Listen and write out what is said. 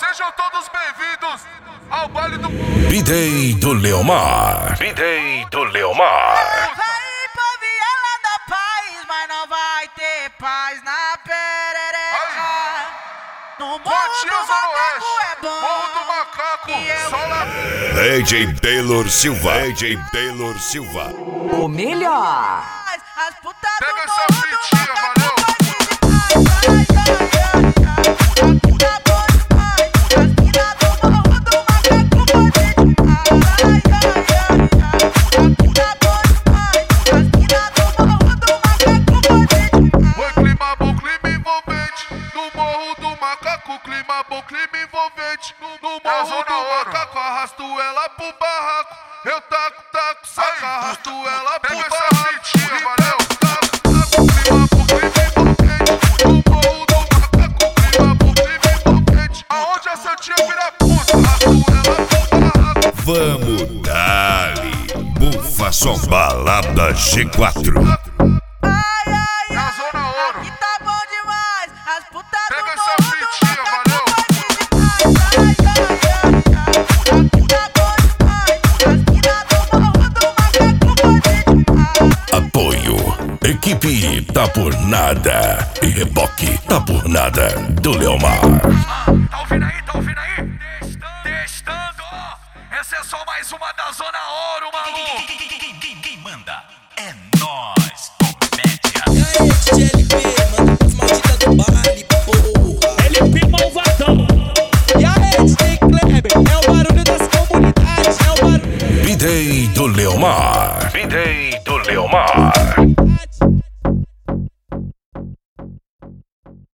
Sejam todos bem-vindos ao baile do B-Day do Leomar. B-Day do Leomar. Vai pra Viela da Paz, mas não vai ter paz na perereca. No Morro do Macaco é bom. Morro do Macaco, só lá. DJ Taylor Silva. DJ Taylor Silva. O melhor. As putas do Pega essa Morro do fitinha, Macaco valeu. Clima bom, clima envolvente. No Morro do Macaco, arrasto ela pro barraco. Eu taco, saca, arrasto ela pro barraco. Pega essa fitinha, valeu. Clima bom, clima envolvente. No Morro do Macaco, clima bom, clima envolvente. Aonde a Santinha vira puta, arrasto ela pro barraco. Vamos dali. Bufa só balada G4. Na Zona Ouro. Aqui tá bom demais. As putas do Pega essa Morro do fitinha, Macaco valeu. Apoio. Equipe tá por nada. E reboque tá por nada do Leomar.